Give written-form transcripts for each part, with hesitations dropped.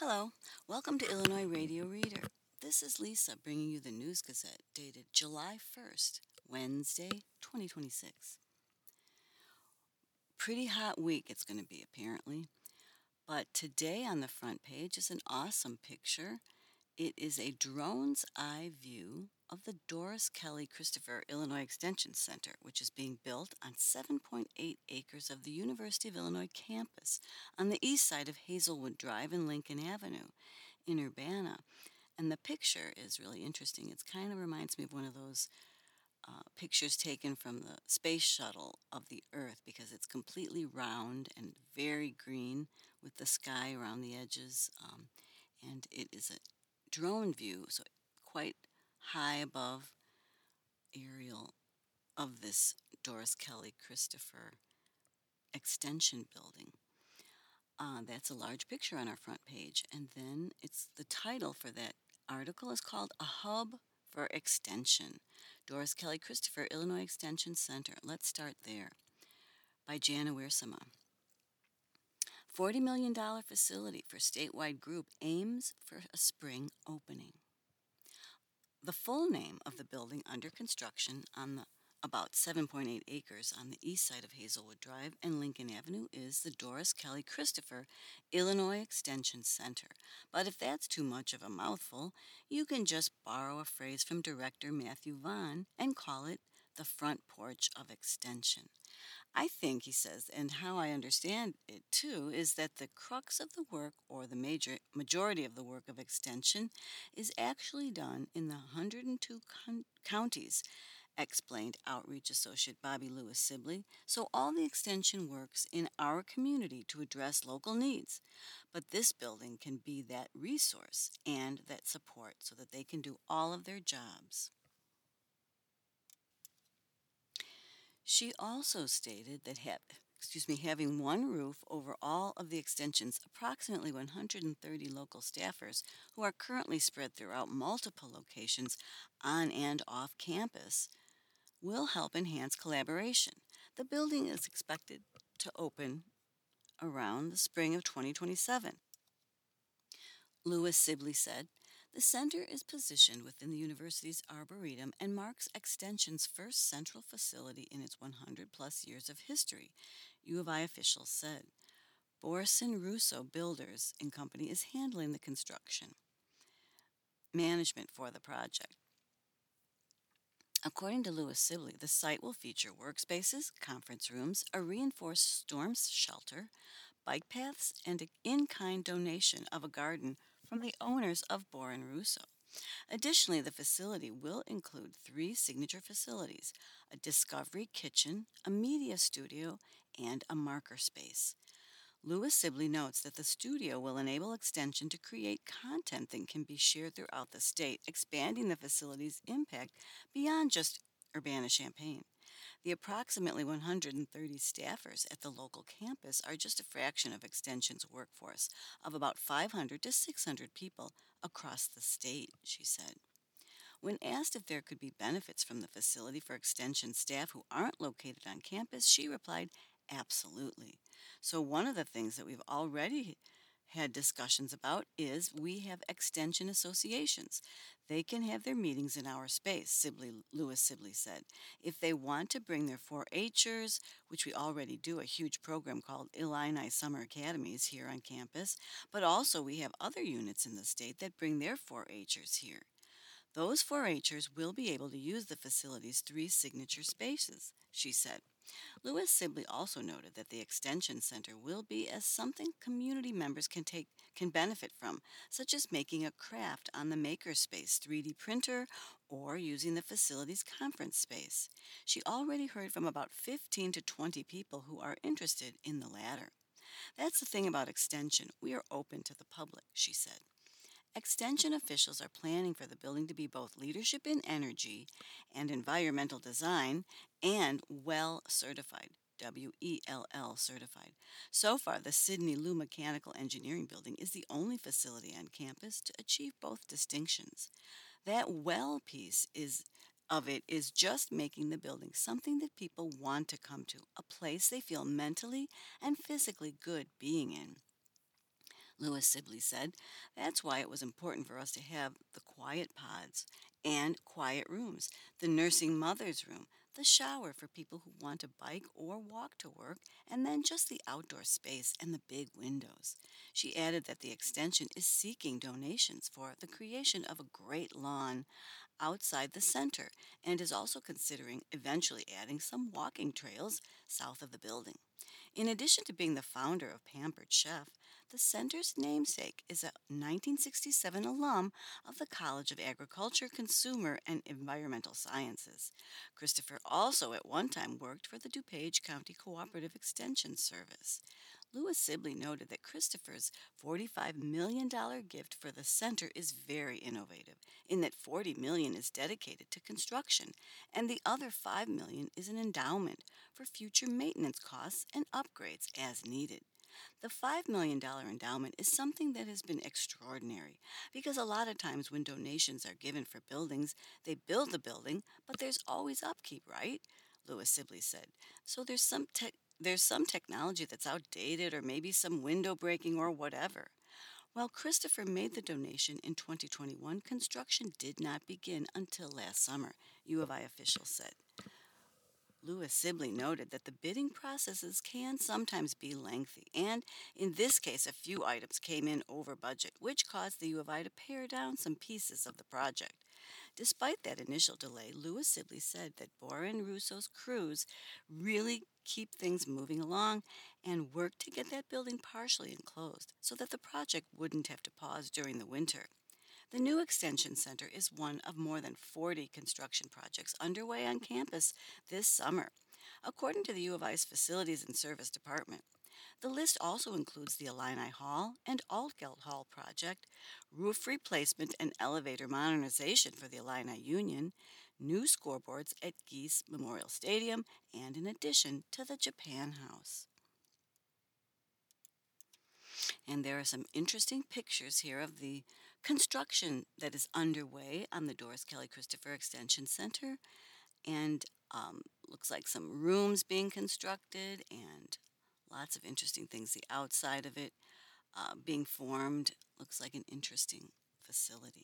Hello, welcome to Illinois Radio Reader. This is Lisa bringing you the News Gazette dated July 1st, Wednesday, 2026. Pretty hot week it's going to be, apparently. But today on the front page is an awesome picture. It is a drone's eye view of the Doris Kelly Christopher Illinois Extension Center, which is being built on 7.8 acres of the University of Illinois campus on the east side of Hazelwood Drive and Lincoln Avenue in Urbana. And the picture is really interesting. It kind of reminds me of one of those pictures taken from the space shuttle of the Earth because it's completely round and very green with the sky around the edges. And it is a drone view, so quite high above aerial of this Doris Kelly Christopher extension building. That's a large picture on our front page. And then it's the title for that article is called A Hub for Extension. Doris Kelly Christopher, Illinois Extension Center. Let's start there. By Jana Wiersema. $40 million facility for statewide group aims for a spring opening. The full name of the building under construction on the about 7.8 acres on the east side of Hazelwood Drive and Lincoln Avenue is the Doris Kelly Christopher Illinois Extension Center. But if that's too much of a mouthful, you can just borrow a phrase from director Matthew Vaughn and call it the front porch of extension. I think, he says, and how I understand it too, is that the crux of the work, or the majority of the work of extension, is actually done in the 102 counties, explained Outreach Associate Bobby Lewis Sibley. So all the extension works in our community to address local needs. But this building can be that resource and that support so that they can do all of their jobs. She also stated that having one roof over all of the extension's approximately 130 local staffers who are currently spread throughout multiple locations on and off campus will help enhance collaboration. The building is expected to open around the spring of 2027. Lewis Sibley said, "The center is positioned within the university's arboretum and marks Extension's first central facility in its 100-plus years of history," U of I officials said. Borson Russo Builders and Company is handling the construction management for the project. According to Lewis Sibley, the site will feature workspaces, conference rooms, a reinforced storm shelter, bike paths, and an in-kind donation of a garden from the owners of Boren Russo. Additionally, the facility will include 3 signature facilities: a discovery kitchen, a media studio, and a marker space. Lewis Sibley notes that the studio will enable Extension to create content that can be shared throughout the state, expanding the facility's impact beyond just Urbana-Champaign. The approximately 130 staffers at the local campus are just a fraction of Extension's workforce of about 500 to 600 people across the state, she said. When asked if there could be benefits from the facility for Extension staff who aren't located on campus, she replied, "Absolutely." So, one of the things that we've already had discussions about is we have extension associations. They can have their meetings in our space, Lewis Sibley said. If they want to bring their 4-Hers, which we already do a huge program called Illini Summer Academies here on campus, but also we have other units in the state that bring their 4-Hers here. Those 4-Hers will be able to use the facility's 3 signature spaces, she said. Lewis Sibley also noted that the Extension Center will be as something community members can benefit from, such as making a craft on the Makerspace 3D printer or using the facility's conference space. She already heard from about 15 to 20 people who are interested in the latter. "That's the thing about Extension. We are open to the public," she said. Extension officials are planning for the building to be both leadership in energy and environmental design and WELL certified. WELL certified. So far, the Sidney Lou Mechanical Engineering Building is the only facility on campus to achieve both distinctions. That WELL piece is just making the building something that people want to come to, a place they feel mentally and physically good being in. Lewis Sibley said, "That's why it was important for us to have the quiet pods and quiet rooms, the nursing mother's room, the shower for people who want to bike or walk to work, and then just the outdoor space and the big windows." She added that the extension is seeking donations for the creation of a great lawn outside the center and is also considering eventually adding some walking trails south of the building. In addition to being the founder of Pampered Chef, the center's namesake is a 1967 alum of the College of Agriculture, Consumer, and Environmental Sciences. Christopher also at one time worked for the DuPage County Cooperative Extension Service. Lewis Sibley noted that Christopher's $45 million gift for the center is very innovative, in that $40 million is dedicated to construction, and the other $5 million is an endowment for future maintenance costs and upgrades as needed. The $5 million endowment is something that has been extraordinary because a lot of times when donations are given for buildings, they build the building, but there's always upkeep, right? Lewis Sibley said. So there's some technology that's outdated or maybe some window breaking or whatever. While Christopher made the donation in 2021, construction did not begin until last summer, U of I officials said. Lewis Sibley noted that the bidding processes can sometimes be lengthy, and in this case, a few items came in over budget, which caused the U of I to pare down some pieces of the project. Despite that initial delay, Lewis Sibley said that Bora and Russo's crews really keep things moving along and work to get that building partially enclosed so that the project wouldn't have to pause during the winter. The new Extension Center is one of more than 40 construction projects underway on campus this summer, according to the U of I's Facilities and Service Department. The list also includes the Illini Hall and Altgeld Hall project, roof replacement and elevator modernization for the Illini Union, new scoreboards at Geese Memorial Stadium, and in addition to the Japan House. And there are some interesting pictures here of the construction that is underway on the Doris Kelly Christopher Extension Center. And looks like some rooms being constructed and lots of interesting things. The outside of it being formed looks like an interesting facility.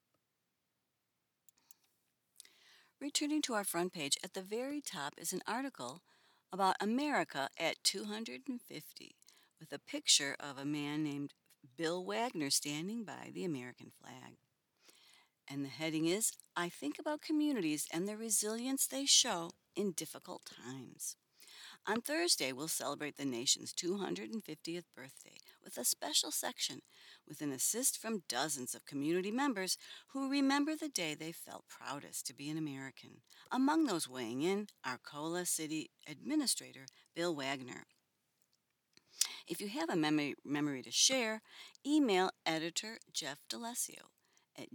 Returning to our front page, at the very top is an article about America at 250 with a picture of a man named Bill Wagner standing by the American flag. And the heading is, "I think about communities and the resilience they show in difficult times." On Thursday, we'll celebrate the nation's 250th birthday with a special section with an assist from dozens of community members who remember the day they felt proudest to be an American. Among those weighing in, Arcola City Administrator Bill Wagner. If you have a memory to share, email editor Jeff D'Alessio at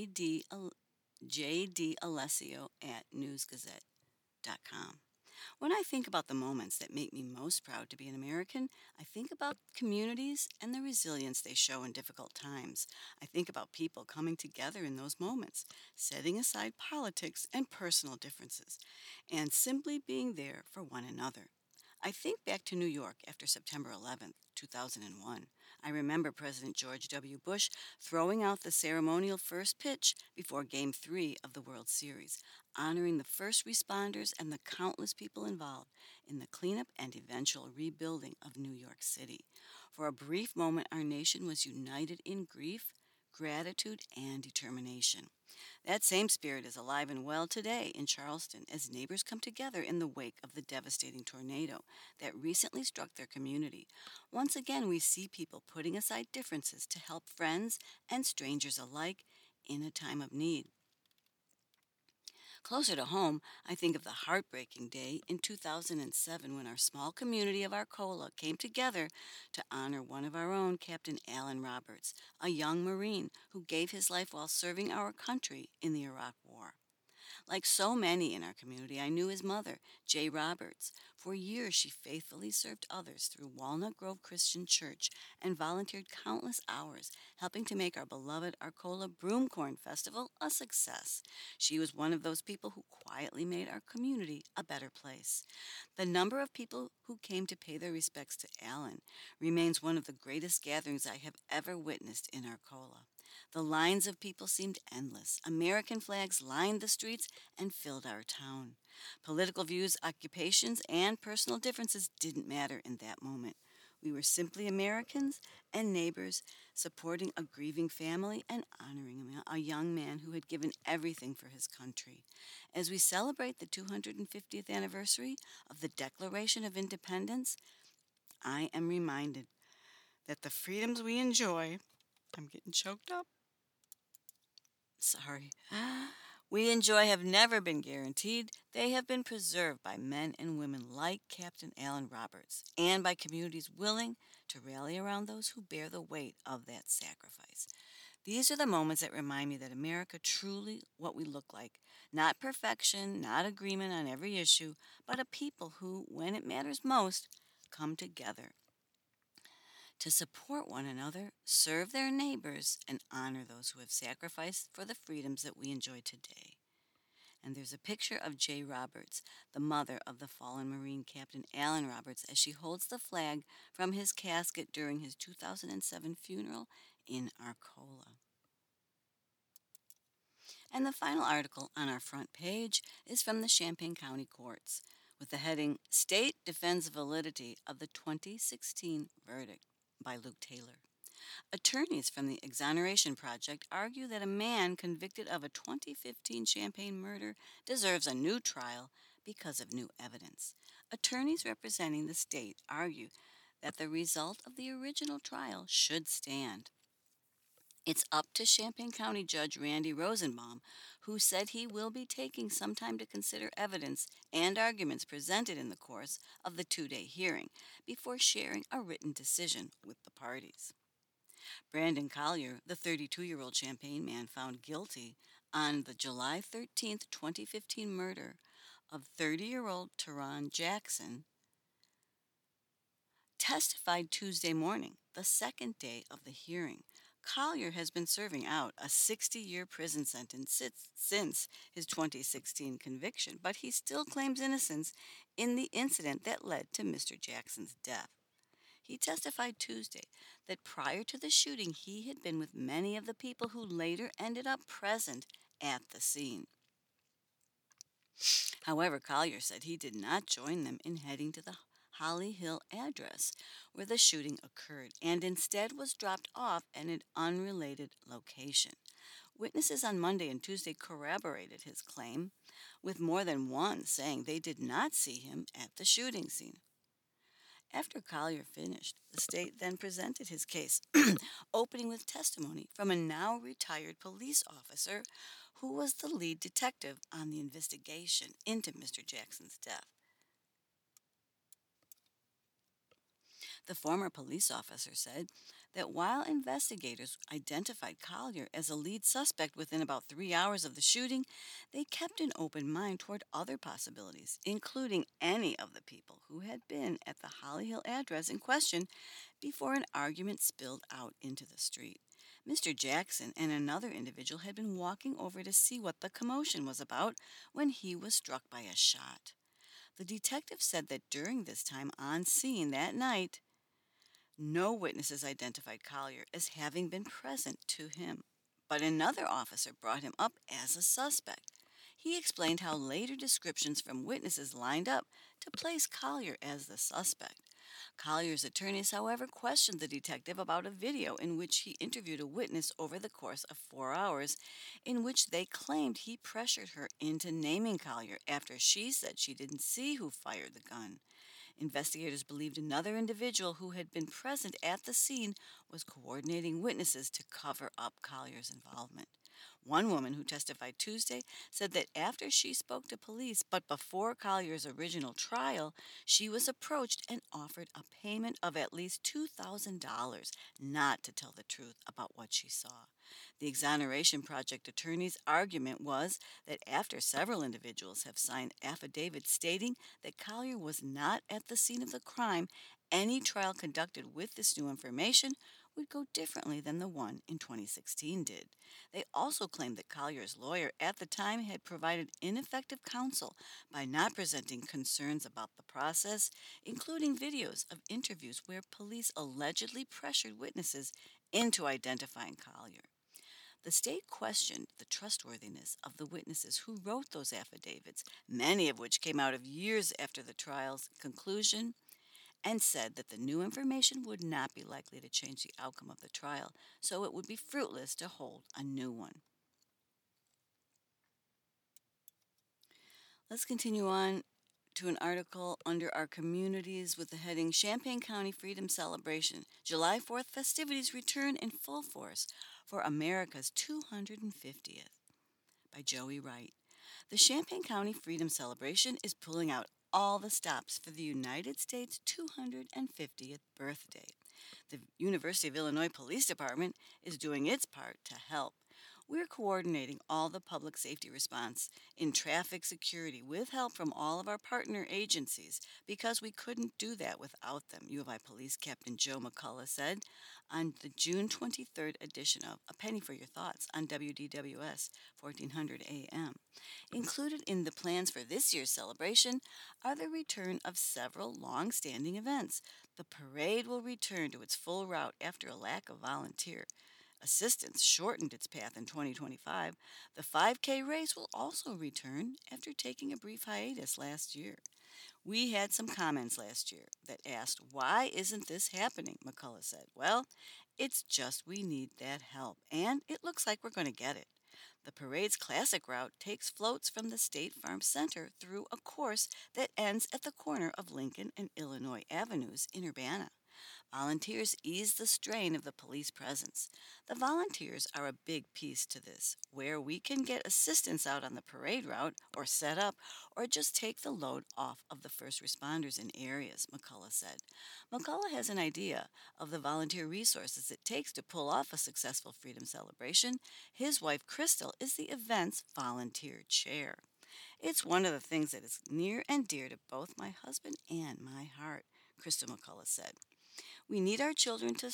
jdalessio at newsgazette.com. When I think about the moments that make me most proud to be an American, I think about communities and the resilience they show in difficult times. I think about people coming together in those moments, setting aside politics and personal differences, and simply being there for one another. I think back to New York after September 11th, 2001. I remember President George W. Bush throwing out the ceremonial first pitch before Game 3 of the World Series, honoring the first responders and the countless people involved in the cleanup and eventual rebuilding of New York City. For a brief moment, our nation was united in grief, gratitude, and determination. That same spirit is alive and well today in Charleston as neighbors come together in the wake of the devastating tornado that recently struck their community. Once again, we see people putting aside differences to help friends and strangers alike in a time of need. Closer to home, I think of the heartbreaking day in 2007 when our small community of Arcola came together to honor one of our own, Captain Alan Roberts, a young Marine who gave his life while serving our country in the Iraq War. Like so many in our community, I knew his mother, Jay Roberts. For years, she faithfully served others through Walnut Grove Christian Church and volunteered countless hours, helping to make our beloved Arcola Broomcorn Festival a success. She was one of those people who quietly made our community a better place. The number of people who came to pay their respects to Alan remains one of the greatest gatherings I have ever witnessed in Arcola. The lines of people seemed endless. American flags lined the streets and filled our town. Political views, occupations, and personal differences didn't matter in that moment. We were simply Americans and neighbors, supporting a grieving family and honoring a young man who had given everything for his country. As we celebrate the 250th anniversary of the Declaration of Independence, I am reminded that the freedoms we enjoy, I'm getting choked up, sorry, we enjoy have never been guaranteed. They have been preserved by men and women like Captain Allen Roberts and by communities willing to rally around those who bear the weight of that sacrifice. These are the moments that remind me that America truly what we look like. Not perfection, not agreement on every issue, but a people who, when it matters most, come together to support one another, serve their neighbors, and honor those who have sacrificed for the freedoms that we enjoy today. And there's a picture of Jay Roberts, the mother of the fallen Marine Captain Alan Roberts, as she holds the flag from his casket during his 2007 funeral in Arcola. And the final article on our front page is from the Champaign County Courts with the heading State Defends Validity of the 2016 Verdict by Luke Taylor. Attorneys from the Exoneration Project argue that a man convicted of a 2015 Champaign murder deserves a new trial because of new evidence. Attorneys representing the state argue that the result of the original trial should stand. It's up to Champaign County Judge Randy Rosenbaum, who said he will be taking some time to consider evidence and arguments presented in the course of the 2 day hearing before sharing a written decision with the parties. Brandon Collier, the 32-year-old Champaign man found guilty on the July 13th, 2015 murder of 30-year-old Teron Jackson, testified Tuesday morning, the second day of the hearing. Collier has been serving out a 60-year prison sentence since his 2016 conviction, but he still claims innocence in the incident that led to Mr. Jackson's death. He testified Tuesday that prior to the shooting, he had been with many of the people who later ended up present at the scene. However, Collier said he did not join them in heading to the Holly Hill address where the shooting occurred and instead was dropped off at an unrelated location. Witnesses on Monday and Tuesday corroborated his claim, with more than one saying they did not see him at the shooting scene. After Collier finished, the state then presented his case, opening with testimony from a now retired police officer who was the lead detective on the investigation into Mr. Jackson's death. The former police officer said that while investigators identified Collier as a lead suspect within about 3 hours of the shooting, they kept an open mind toward other possibilities, including any of the people who had been at the Holly Hill address in question before an argument spilled out into the street. Mr. Jackson and another individual had been walking over to see what the commotion was about when he was struck by a shot. The detective said that during this time on scene that night, no witnesses identified Collier as having been present to him, but another officer brought him up as a suspect. He explained how later descriptions from witnesses lined up to place Collier as the suspect. Collier's attorneys, however, questioned the detective about a video in which he interviewed a witness over the course of 4 hours, in which they claimed he pressured her into naming Collier after she said she didn't see who fired the gun. Investigators believed another individual who had been present at the scene was coordinating witnesses to cover up Collier's involvement. One woman who testified Tuesday said that after she spoke to police, but before Collier's original trial, she was approached and offered a payment of at least $2,000 not to tell the truth about what she saw. The Exoneration Project attorney's argument was that after several individuals have signed affidavits stating that Collier was not at the scene of the crime, any trial conducted with this new information would go differently than the one in 2016 did. They also claimed that Collier's lawyer at the time had provided ineffective counsel by not presenting concerns about the process, including videos of interviews where police allegedly pressured witnesses into identifying Collier. The state questioned the trustworthiness of the witnesses who wrote those affidavits, many of which came out of years after the trial's conclusion, and said that the new information would not be likely to change the outcome of the trial, so it would be fruitless to hold a new one. Let's continue on to an article under our communities with the heading Champaign County Freedom Celebration. July 4th festivities return in full force for America's 250th by Joey Wright. The Champaign County Freedom Celebration is pulling out all the stops for the United States' 250th birthday. The University of Illinois Police Department is doing its part to help. We're coordinating all the public safety response in traffic security with help from all of our partner agencies because we couldn't do that without them, U of I Police Captain Joe McCullough said on the June 23rd edition of A Penny for Your Thoughts on WDWS 1400 AM. Included in the plans for this year's celebration are the return of several long-standing events. The parade will return to its full route after a lack of volunteer assistance shortened its path in 2025. The 5K race will also return after taking a brief hiatus last year. We had some comments last year that asked, why isn't this happening? McCullough said, well, it's just we need that help, and it looks like we're going to get it. The parade's classic route takes floats from the State Farm Center through a course that ends at the corner of Lincoln and Illinois Avenues in Urbana. Volunteers ease the strain of the police presence. The volunteers are a big piece to this, where we can get assistance out on the parade route or set up or just take the load off of the first responders in areas, McCullough said. McCullough has an idea of the volunteer resources it takes to pull off a successful freedom celebration. His wife, Crystal, is the event's volunteer chair. It's one of the things that is near and dear to both my husband and my heart, Crystal McCullough said. We need our children to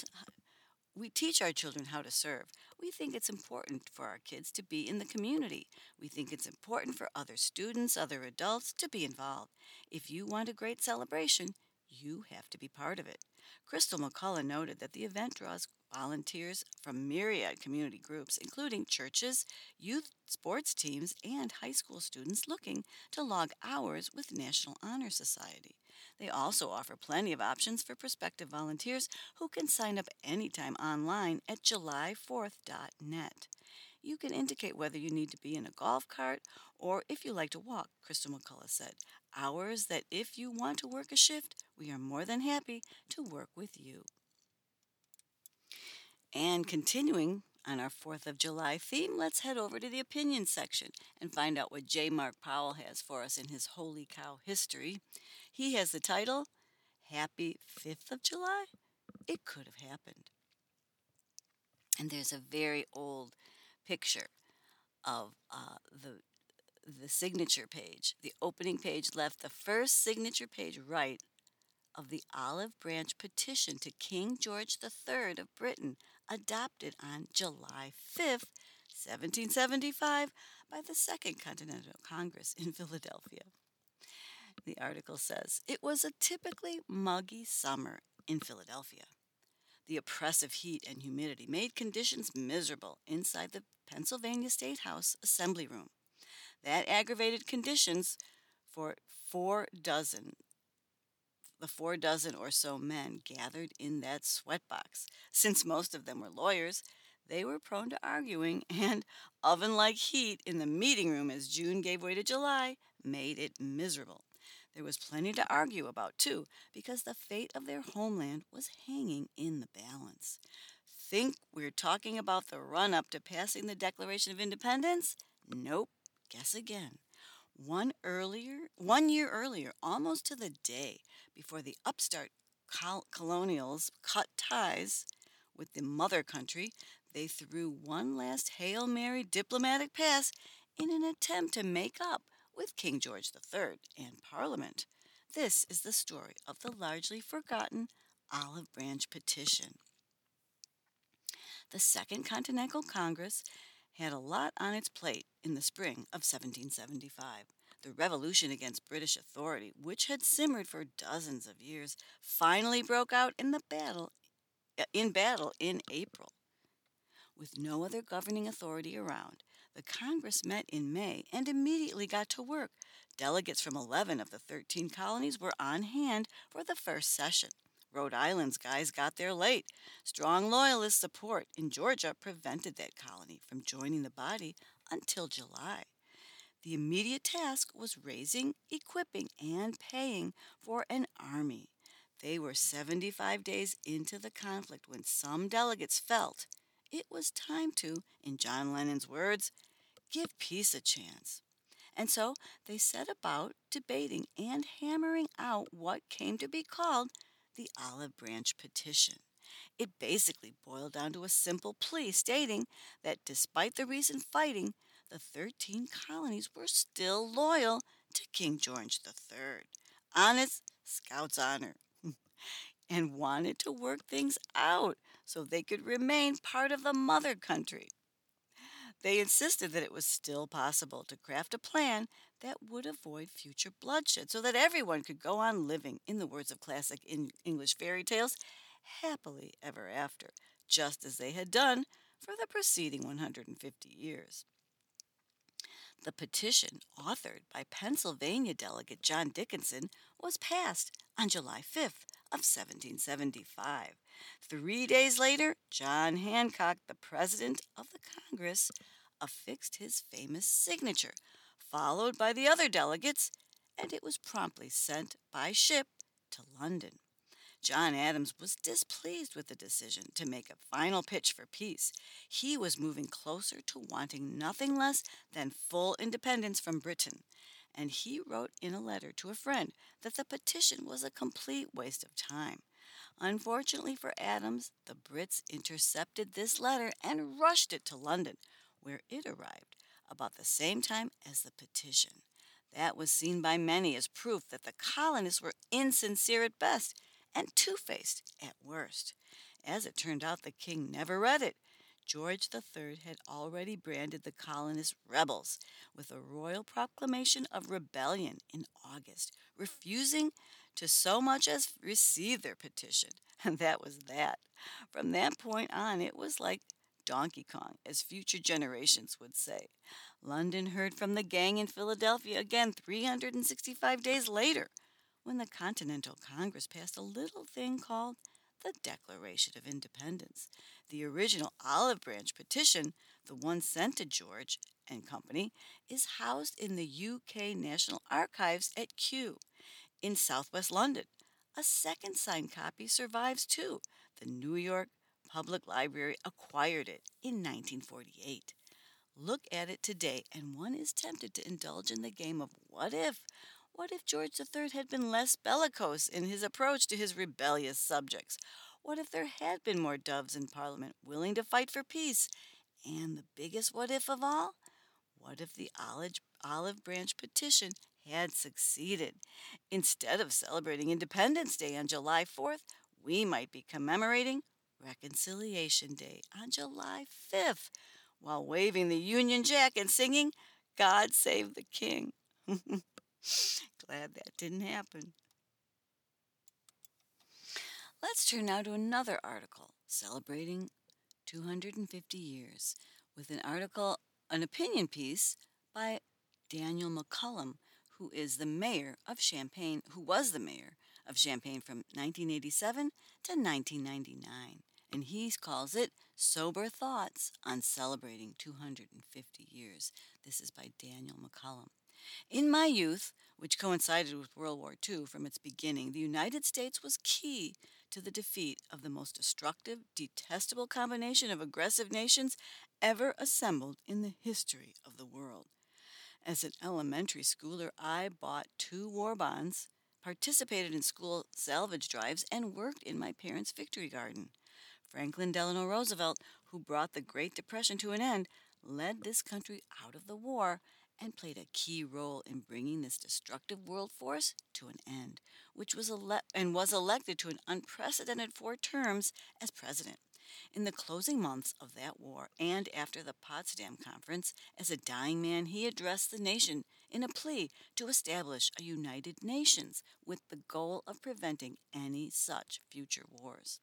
we teach our children how to serve. We think it's important for our kids to be in the community. We think it's important for other students, other adults to be involved. If you want a great celebration, you have to be part of it. Crystal McCullough noted that the event draws volunteers from myriad community groups, including churches, youth sports teams, and high school students looking to log hours with National Honor Society. They also offer plenty of options for prospective volunteers who can sign up anytime online at july4th.net. You can indicate whether you need to be in a golf cart or if you like to walk, Crystal McCullough said. Hours that if you want to work a shift, we are more than happy to work with you. And continuing on our 4th of July theme, let's head over to the opinion section and find out what J. Mark Powell has for us in his Holy Cow History. He has the title, Happy 5th of July? It could have happened. And there's a very old picture of the signature page. The opening page left, the first signature page right of the olive branch petition to King George III of Britain, adopted on July 5th, 1775, by the Second Continental Congress in Philadelphia. The article says, it was a typically muggy summer in Philadelphia. The oppressive heat and humidity made conditions miserable inside the Pennsylvania State House Assembly Room. That aggravated conditions for the 4 dozen or so men gathered in that sweatbox. Since most of them were lawyers, they were prone to arguing, and oven-like heat in the meeting room as June gave way to July made it miserable. There was plenty to argue about, too, because the fate of their homeland was hanging in the balance. Think we're talking about the run up to passing the Declaration of Independence? Nope. Guess again. 1 year earlier, almost to the day before the upstart colonials cut ties with the mother country, they threw one last Hail Mary diplomatic pass in an attempt to make up with King George III and Parliament. This is the story of the largely forgotten Olive Branch Petition. The Second Continental Congress had a lot on its plate in the spring of 1775. The revolution against British authority, which had simmered for dozens of years, finally broke out in battle in April. With no other governing authority around, the Congress met in May and immediately got to work. Delegates from 11 of the 13 colonies were on hand for the first session. Rhode Island's guys got there late. Strong loyalist support in Georgia prevented that colony from joining the body until July. The immediate task was raising, equipping, and paying for an army. They were 75 days into the conflict when some delegates felt it was time to, in John Lennon's words, give peace a chance. And so they set about debating and hammering out what came to be called the Olive Branch Petition. It basically boiled down to a simple plea stating that despite the recent fighting, the 13 colonies were still loyal to King George III. Honest Scout's honor. And wanted to work things out so they could remain part of the mother country. They insisted that it was still possible to craft a plan that would avoid future bloodshed so that everyone could go on living, in the words of classic English fairy tales, happily ever after, just as they had done for the preceding 150 years. The petition, authored by Pennsylvania delegate John Dickinson, was passed on July 5th of 1775. 3 days later, John Hancock, the president of the Congress, affixed his famous signature, followed by the other delegates, and it was promptly sent by ship to London. John Adams was displeased with the decision to make a final pitch for peace. He was moving closer to wanting nothing less than full independence from Britain, and he wrote in a letter to a friend that the petition was a complete waste of time. Unfortunately for Adams, the Brits intercepted this letter and rushed it to London, where it arrived about the same time as the petition. That was seen by many as proof that the colonists were insincere at best and two-faced at worst. As it turned out, the king never read it. George III had already branded the colonists rebels with a royal proclamation of rebellion in August, refusing to so much as receive their petition. And that was that. From that point on, it was like Donkey Kong, as future generations would say. London heard from the gang in Philadelphia again 365 days later, when the Continental Congress passed a little thing called the Declaration of Independence. The original Olive Branch Petition, the one sent to George and Company, is housed in the UK National Archives at Kew in southwest London. A second signed copy survives too. The New York Public Library acquired it in 1948. Look at it today, and one is tempted to indulge in the game of what if? What if George III had been less bellicose in his approach to his rebellious subjects? What if there had been more doves in Parliament willing to fight for peace? And the biggest what if of all? What if the Olive Branch Petition had succeeded? Instead of celebrating Independence Day on July 4th, we might be commemorating Reconciliation Day on July 5th while waving the Union Jack and singing God Save the King. Glad that didn't happen. Let's turn now to another article celebrating 250 years with an opinion piece by Daniel McCullum, who was the mayor of Champaign from 1987 to 1999. And he calls it Sober Thoughts on Celebrating 250 Years. This is by Daniel McCullum. In my youth, which coincided with World War II from its beginning, the United States was key to the defeat of the most destructive, detestable combination of aggressive nations ever assembled in the history of the world. As an elementary schooler, I bought two war bonds, participated in school salvage drives, and worked in my parents' victory garden. Franklin Delano Roosevelt, who brought the Great Depression to an end, led this country out of the war and played a key role in bringing this destructive world force to an end, which was elected to an unprecedented 4 terms as president. In the closing months of that war and after the Potsdam Conference, as a dying man, he addressed the nation in a plea to establish a United Nations with the goal of preventing any such future wars.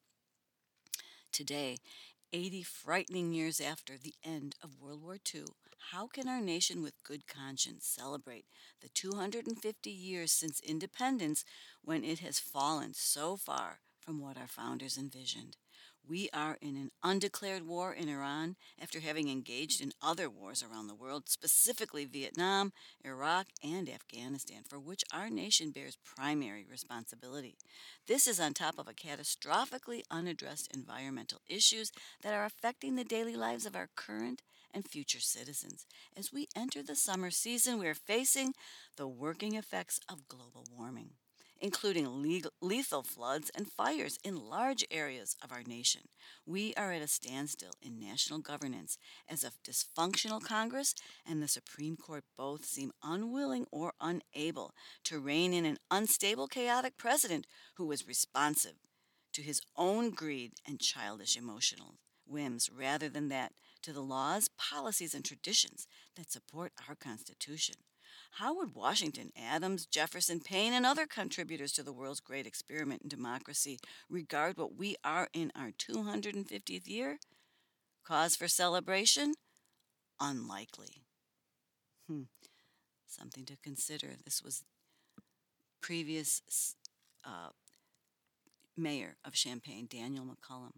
Today, 80 frightening years after the end of World War II, how can our nation with good conscience celebrate the 250 years since independence when it has fallen so far from what our founders envisioned? We are in an undeclared war in Iran after having engaged in other wars around the world, specifically Vietnam, Iraq, and Afghanistan, for which our nation bears primary responsibility. This is on top of a catastrophically unaddressed environmental issues that are affecting the daily lives of our current and future citizens. As we enter the summer season, we are facing the working effects of global warming, including lethal floods and fires in large areas of our nation. We are at a standstill in national governance as a dysfunctional Congress and the Supreme Court both seem unwilling or unable to rein in an unstable, chaotic president who is responsive to his own greed and childish emotional whims rather than that to the laws, policies, and traditions that support our Constitution. How would Washington, Adams, Jefferson, Paine, and other contributors to the world's great experiment in democracy regard what we are in our 250th year? Cause for celebration? Unlikely. Hmm. Something to consider. This was previous uh, mayor of Champaign, Daniel McCullum.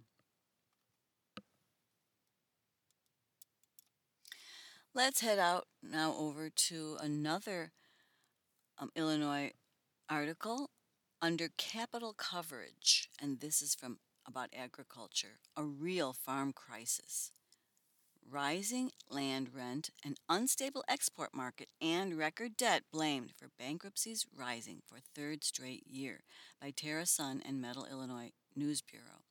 Let's head out now over to another Illinois article under capital coverage, and this is from about agriculture, a real farm crisis. Rising land rent, an unstable export market, and record debt blamed for bankruptcies rising for third straight year by Tara Sun and Metal Illinois News Bureau.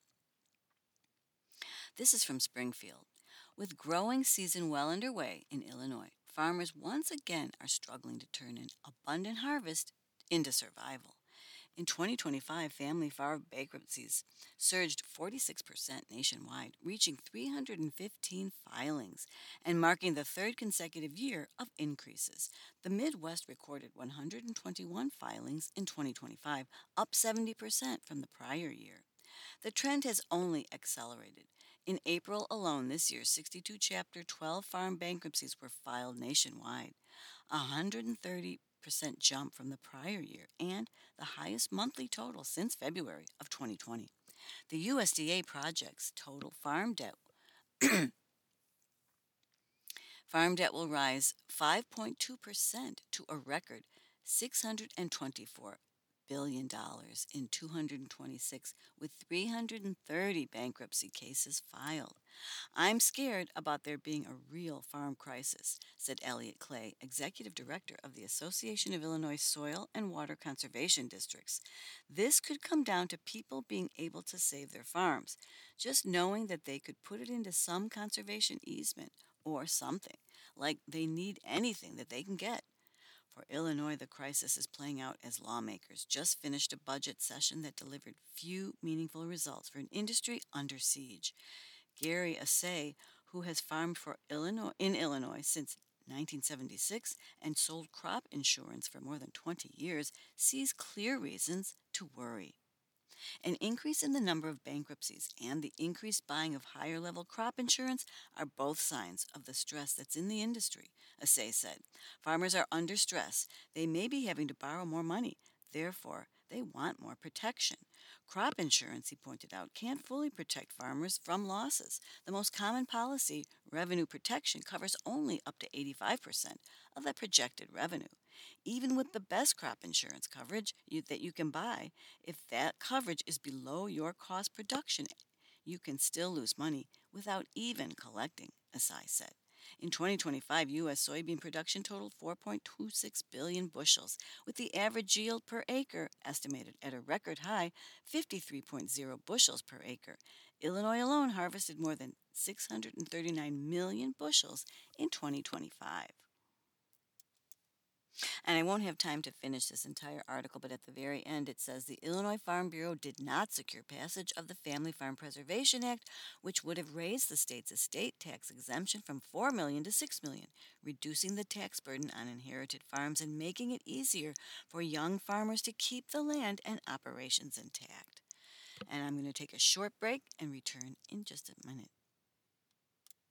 This is from Springfield. With growing season well underway in Illinois, farmers once again are struggling to turn an abundant harvest into survival. In 2025, family farm bankruptcies surged 46% nationwide, reaching 315 filings and marking the third consecutive year of increases. The Midwest recorded 121 filings in 2025, up 70% from the prior year. The trend has only accelerated. In April alone this year, 62 Chapter 12 farm bankruptcies were filed nationwide, a 130% jump from the prior year and the highest monthly total since February of 2020. The USDA projects total farm debt will rise 5.2% to a record $624 billion in 226, with 330 bankruptcy cases filed. I'm scared about there being a real farm crisis, said Elliot Clay, executive director of the Association of Illinois Soil and Water Conservation Districts. This could come down to people being able to save their farms, just knowing that they could put it into some conservation easement or something, like they need anything that they can get. For Illinois, the crisis is playing out as lawmakers just finished a budget session that delivered few meaningful results for an industry under siege. Gary Assay, who has farmed in Illinois since 1976 and sold crop insurance for more than 20 years, sees clear reasons to worry. An increase in the number of bankruptcies and the increased buying of higher level crop insurance are both signs of the stress that's in the industry, Assay said. Farmers are under stress. They may be having to borrow more money. Therefore, They want more protection. Crop insurance, he pointed out, can't fully protect farmers from losses. The most common policy, revenue protection, covers only up to 85% of that projected revenue. Even with the best crop insurance coverage that you can buy, if that coverage is below your cost production, you can still lose money without even collecting, Asai said. In 2025, U.S. soybean production totaled 4.26 billion bushels, with the average yield per acre estimated at a record high 53.0 bushels per acre. Illinois alone harvested more than 639 million bushels in 2025. And I won't have time to finish this entire article, but at the very end it says the Illinois Farm Bureau did not secure passage of the Family Farm Preservation Act, which would have raised the state's estate tax exemption from 4 million to 6 million, reducing the tax burden on inherited farms and making it easier for young farmers to keep the land and operations intact. And I'm going to take a short break and return in just a minute.